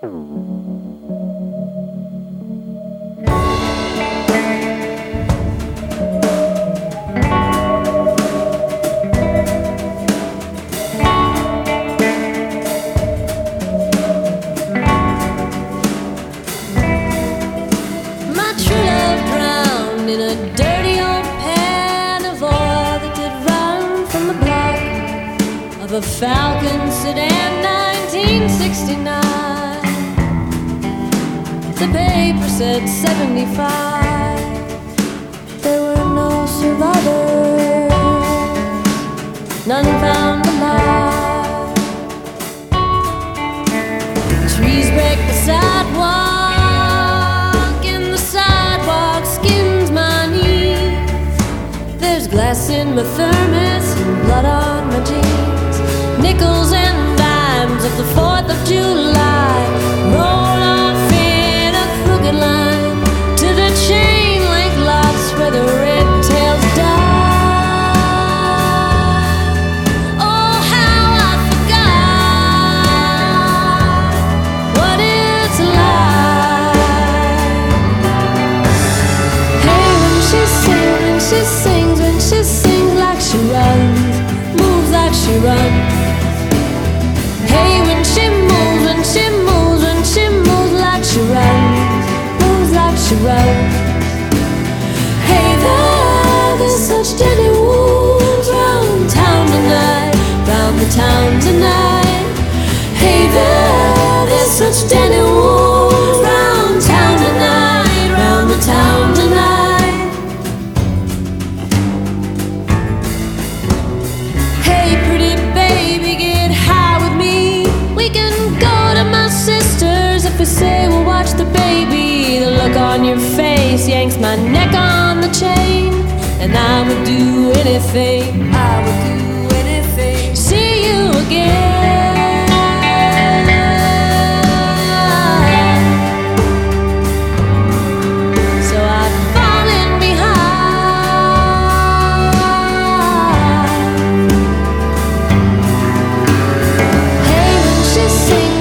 A Falcon sedan, 1969. The paper said 75. There were no survivors, none found alive. Trees break the sidewalk, and the sidewalk skins my knees. There's glass in my thermos and blood on my jeans. Nickels and dimes of the 4th of July roll off in a crooked line to the chain link lots where the red tails die. Oh, how I forgot what it's like. Hey, when she sings like she runs, moves like she runs. Hey, when she moves like she runs, moves like she runs. Hey, there's such deadly wounds round town tonight, round the town tonight. Hey, there's such deadly wounds round town tonight, round the town tonight. Hey, pretty baby, get high with me. We can go to my sister's if we say we'll watch the baby. The look on your face yanks my neck on the chain, and I would do anything, I would do anything. See you again. So I've fallen behind. Hey, when she sings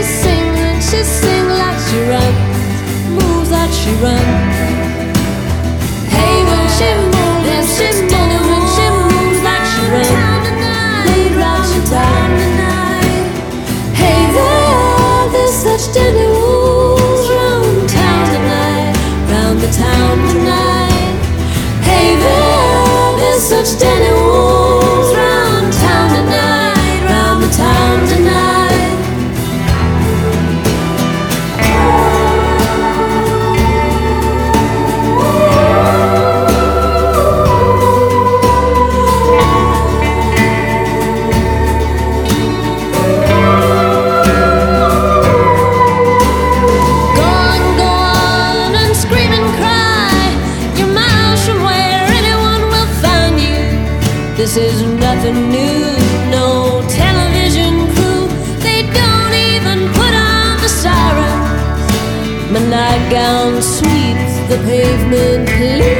like she runs, moves like she runs. Hey, when she moves like she runs, moves like she runs. Hey, there's such deadly wounds round town tonight, round the town tonight. Hey, there's such deadly wounds round town tonight, round the town tonight. This is nothing new, no television crew. They don't even put on the sirens. My nightgown sweeps the pavement clean.